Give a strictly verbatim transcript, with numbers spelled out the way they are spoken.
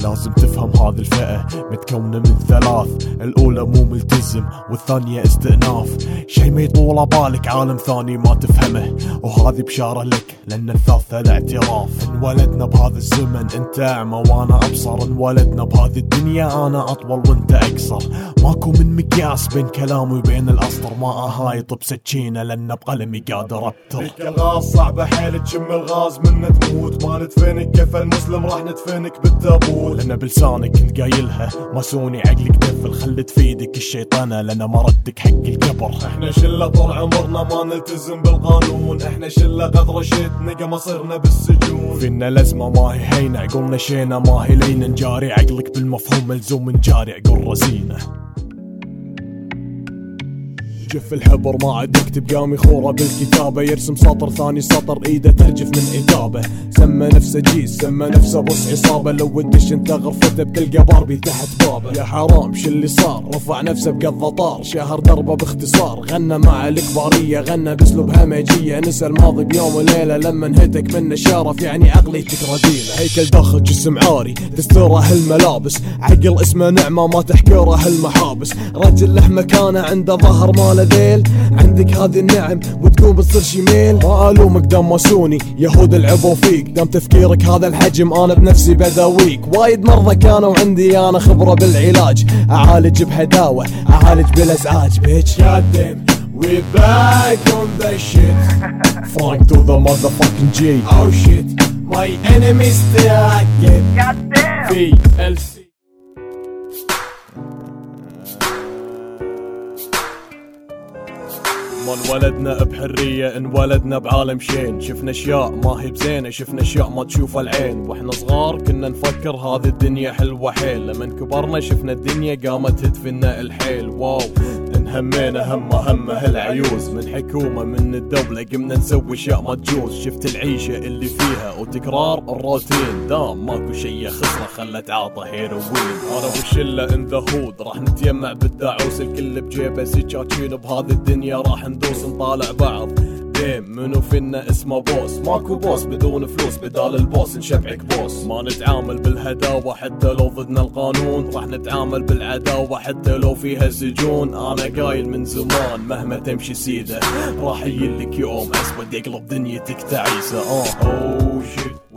لازم تفهم هذه الفئة متكونة من ثلاث، الأولى مو ملتزم والثانية استئناف. شي ما يطول بالك عالم ثاني ما تفهمه، وهذه بشارة لك لأن الثالثة الاعتراف. انولدنا بهذا الزمن انت اعمى وانا ابصر، انولدنا بهذه الدنيا انا اطول وانت اقصر. ماكو من مقياس بين كلامي وبين الاسطر، ما اهايط بسكينة لأن بقلمي قادر ابتر. فيك الغاز صعبة حيل تشم الغاز منه تموت، ما ندفنك كيف المسلم راح ندفنك بالتابوت. لأن بلسانك كنت قايلها ماسوني عقلك دفل، خلت في ايدك الشيطانة لأن مردك حق القبر. احنا شلة طول عمرنا ما نلتزم بالقانون، احنا شلة قد رشيت نقى مصيرنا بالسجون. فينا لازمة ما هي هينة عقولنا شينا ما هي لينا، نجاري عقلك بالمفهوم ملزوم نجاري عقول رزينة. جف الحبر ما عاد يكتب قام يخوره بالكتابة، يرسم سطر ثاني سطر ايده ترجف من إجابة. سمى نفسه جيس سمى نفسه بص عصابة، لو ودش انت غرفته بتلقى باربي تحت بابه. يا حرام شو اللي صار، رفع نفسه بقض طار شهر دربه باختصار. غنى مع الكبارية غنى باسلوب همجية، نسى الماضي بيوم وليلة لما انهتك منه شرف يعني عقليتك رذيلة. هيكل داخل جسم عاري تستره هالملابس، عقل اسمه نعمة ما تحكره هالمحابس. رجل له مكانه عنده ظهر ما ذيل، عندك هذه النعم وتقوم بتصير شميل. ما الومك دام ماسوني يهود العبوا فيك، دام تفكيرك هذا الحجم انا بنفسي بداويك. وايد مرضى كانوا عندي انا خبرة بالعلاج، اعالج بهداوة اعالج بالازعاج. بيتش God damn, we back on that shit. Frank to the motherfucking G. Oh shit, my enemies still like it. God damn. في ال سي ما انولدنا بحرية انولدنا بعالم شين، شفنا اشياء ما هي بزينة شفنا اشياء ما تشوف العين. واحنا صغار كنا نفكر هذه الدنيا حلوة حيل، لمن كبرنا شفنا الدنيا قامت تدفنا الحيل. واو انهمينا همه همه هالعيوز، من حكومة من الدولة قمنا نسوي اشياء ما تجوز. شفت العيشة اللي فيها وتكرار الروتين، دام ماكو شي خسرة خلت عاطة هيروين. انا والشلة ان ذا هود راح نتجمع بالدعوس، الكل بجيبه سكاكين بهذه الدنيا راح ندوس نطالع بعض. ديم منو فينا اسمه بوس، ماكو بوس بدون فلوس، بدال البوس نشبعك بوس. ما نتعامل بالهداوة حتى لو ضدنا القانون، راح نتعامل بالعداوة حتى لو فيها سجون. انا قايل من زمان مهما تمشي سيده راح يجيلك يوم اسود يقلب دنيتك تعيسة. اه اوه شيت